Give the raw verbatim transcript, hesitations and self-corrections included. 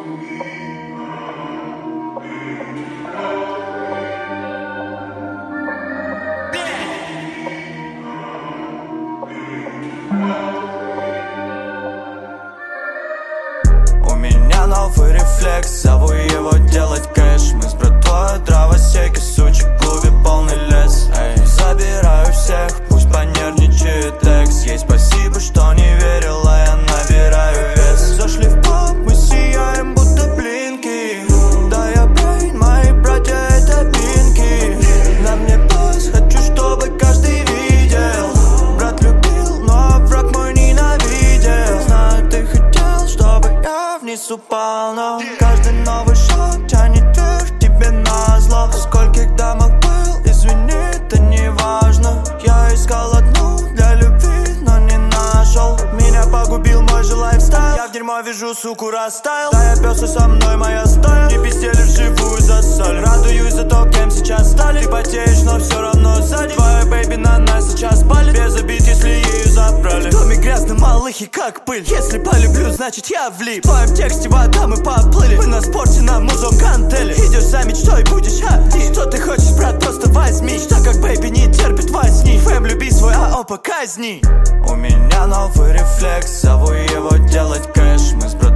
У меня новый рефлекс, зову его делать кэш. Мы с братвой дровосеки, сучек, в клубе полный лес. Эй, забираю всех, пусть понервничает экс. Ей спасибо, что не верила, я набираю вес. Зашли в паб, мы сияем, будто блинки. Да я брейн, мои братья это бинки. На мне босс, хочу, чтобы каждый видел. Брат любил, но враг мой ненавидел. Знаю, ты хотел, чтобы я вниз упал, но каждый новый шаг тянет вверх тебе назло. В скольких дамах был, извини, это не важно. Я искал одну для любви, но не нашел. Меня погубил мой же лайфстайл. Я в дерьмо вижу, суку, растаял. Да я пес, и со мной моя стая. Не пиздели вживую засали. Радуюсь за то, кем сейчас стали. Ты потеешь, но все равно сзади. Твоя бэйби на нас сейчас палит. Без обид, если ею забрали. В доме грязно, малых и как пыль. Если полюблю, значит я влип. В твоем тексте вода, мы поплыли. Мы на спорте, на музон кантели. Идешь за мечтой, будешь один. Что ты хочешь, брат, просто возьми. Что как бэйби не терпит во сне. Фэм, люби свой АО, казни. У меня новый рефлекс, зову его делать кэш. Мы с